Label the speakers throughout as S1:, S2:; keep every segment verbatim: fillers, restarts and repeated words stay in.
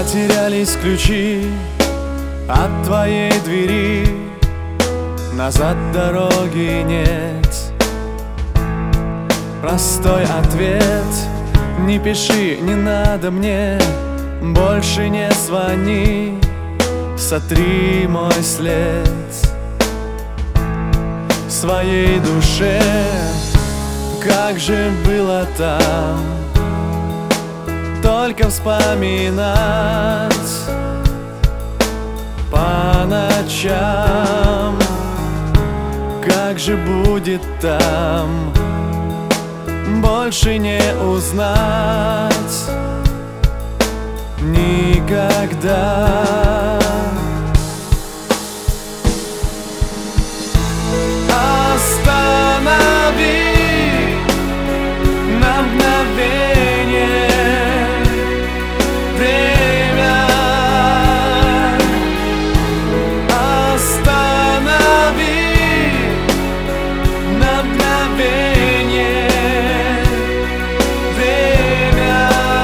S1: Потерялись ключи от твоей двери, назад дороги нет. Простой ответ: не пиши, не надо мне, больше не звони, сотри мой след. В своей душе, как же было там, только вспоминать по ночам. Как же будет там, больше не узнать никогда. Останови на мгновение время. Останови на мгновение время.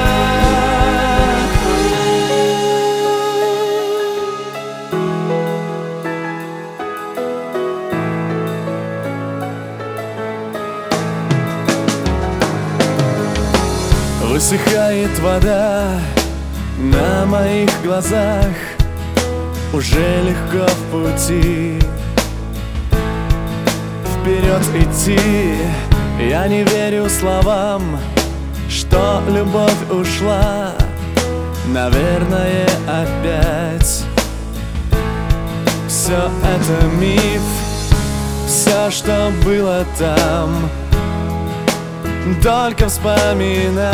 S1: Высыхает вода на моих глазах, уже легко в пути. Вперед идти, я не верю словам, что любовь ушла, наверное, опять. Все это миф, все, что было там, только вспоминать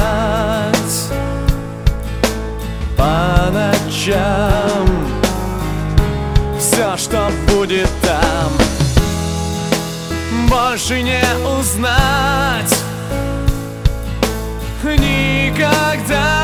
S1: по ночам. Все, что будет там, больше не узнать никогда.